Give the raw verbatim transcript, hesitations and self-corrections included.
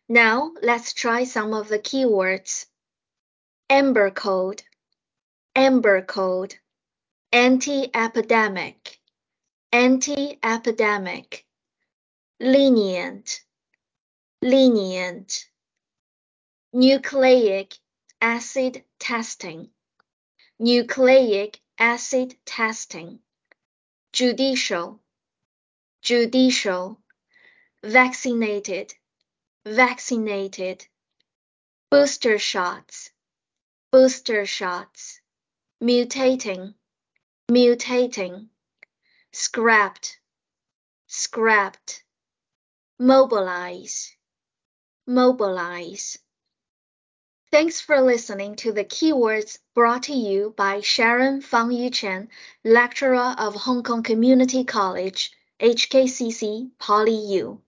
Now let's try some of the keywords. Amber Code, Amber Code, anti-epidemic, anti-epidemic, lenient, lenient, nucleic acid testing, nucleic acid testing, judicial, judicial, vaccinated, vaccinated, booster shots, booster shots, mutating, mutating, scrapped, scrapped, mobilize, mobilize. Thanks for listening to the keywords brought to you by Sharon Fang Yuchen, lecturer of Hong Kong Community College, H K C C Poly U.